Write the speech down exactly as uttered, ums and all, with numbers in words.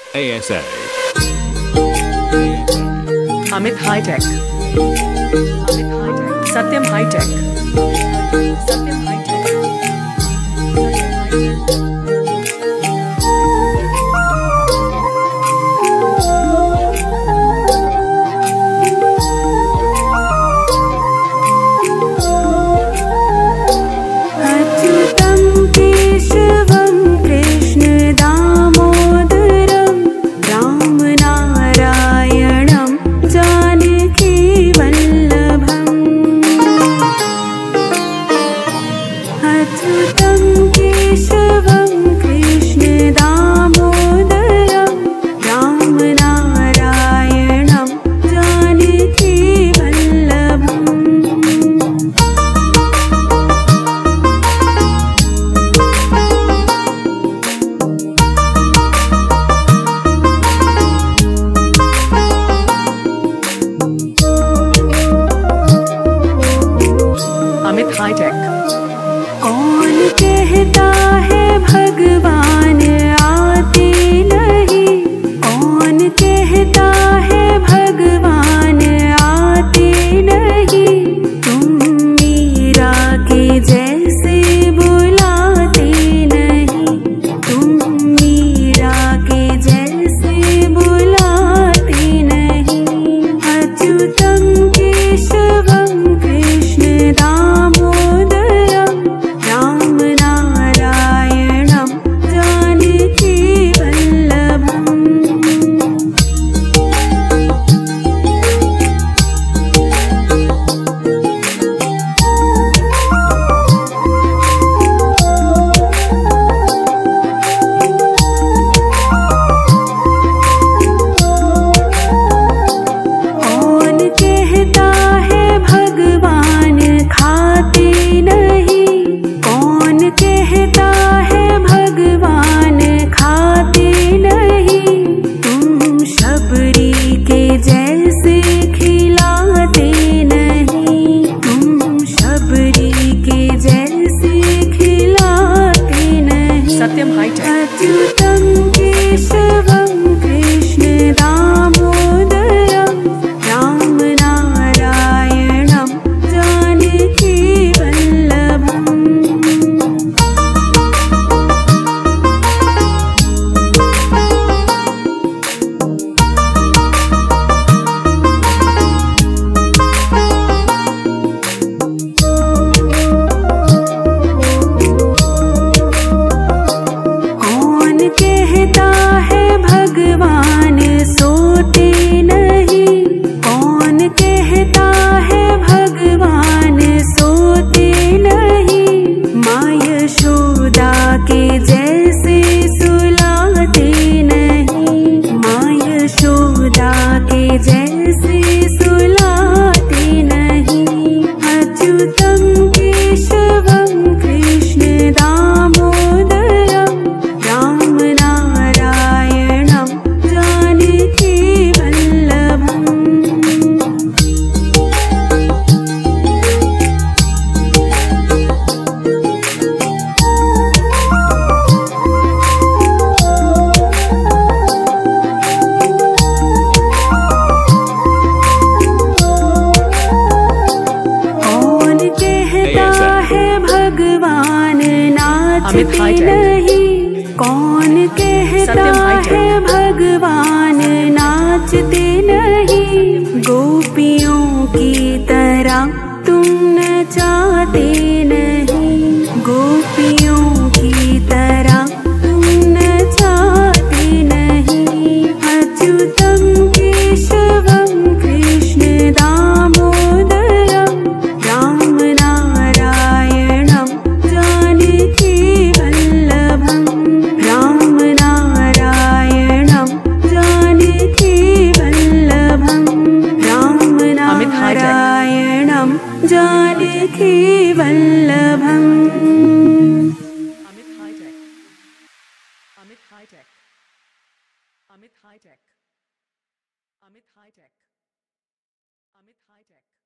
A S A. Amit High Tech. Amit High Tech. Satyam High Tech. Satyam High Tech. Amit High Tech. कौन कहता है भगवान आते नहीं, कौन कहता है भगवान आते नहीं, तुम मीरा के जैसे बुलाते नहीं, तुम मीरा के जैसे बुलाते नहीं, अच्युतम केशवम कृष्ण दामोदरम राम नारायणम जानकी वल्लभम। कौन कहता है भगवान खाते नहीं, कौन कहता है भगवान खाते नहीं, तुम शबरी के जैसे खिलाते नहीं, तुम शबरी के जैसे खिलाते नहीं, Satyam High Tech. Achyutam Keshavam Krishna Damodaram Ram नारायणम Janaki Vallabham. कौन कहता है भगवान सोते नहीं, कौन कहता है भगवान सोते नहीं, माँ यशोदा के जैसे सुलाते नहीं, माँ यशोदा के जैसे सुलाते नहीं, अच्युतम केशवम कृष्ण दामोदरम राम नारायणम जानकी वल्लभम। कौन कहता है भगवान नाचते Amit High Tech. नहीं, कौन कहता Satyam High Tech. है भगवान नाचते नहीं, गोपियों की तरह तुम नचाते नहीं, गोपियों की तरह तुम नचाते नहीं, Achyutam Keshavam Krishna Damodaram Ram नारायणम Janaki Vallabham, Ram नारायणम Janaki Vallabham, Ram Amit High Tech. नारायणम Janaki Vallabham. Amit High Tech. Amit High Tech. Amit High Tech. Amit High Tech. Amit High Tech.